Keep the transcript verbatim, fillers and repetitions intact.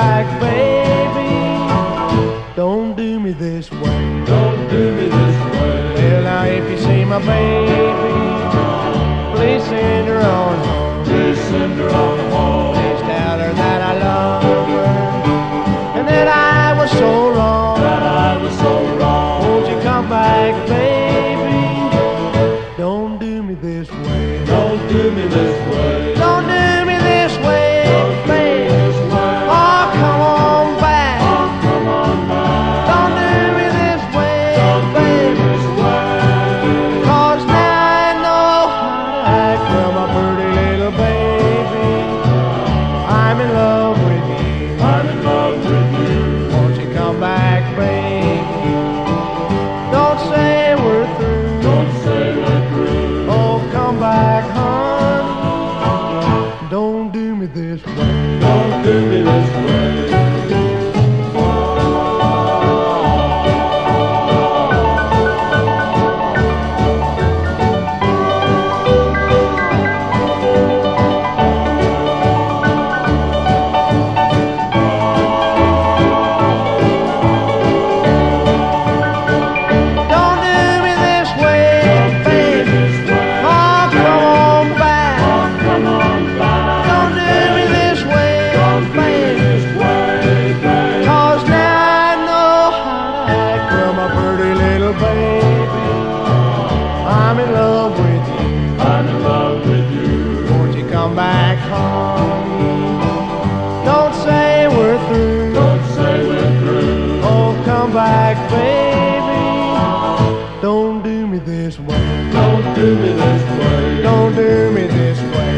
back, baby. Don't do me this way. Don't do me this way. Well, now if you see my baby, please send her on home. Please send her on home. Please tell her that I love her and that I was so wrong. That I was so wrong. Won't you come back, baby? Don't do me this way. Don't do me this way. Don't do me this way, Don't do me baby. this way. Oh, come on back. Oh, come on back. Don't do me this way, Don't do me baby. this way. 'Cause now I know how to act. Well, my pretty little baby, I'm in love with you. I'm in love with you. Won't you come back, baby? Don't say we're through. Don't say we're through. Oh, come back, hon. Don't do me this way. Don't do me this way. Don't do me this way, baby. Oh, come on back. Oh, come on back. Don't do me this way, Don't do me baby. this way, baby. 'Cause now I know how to act. Well, my pretty little baby, I'm in love with you. I'm in love with you. Won't you come back home? Don't say we're through. Don't say we're through. Oh, come back, baby. Don't do me this way. Don't do me this way. Don't do me this way.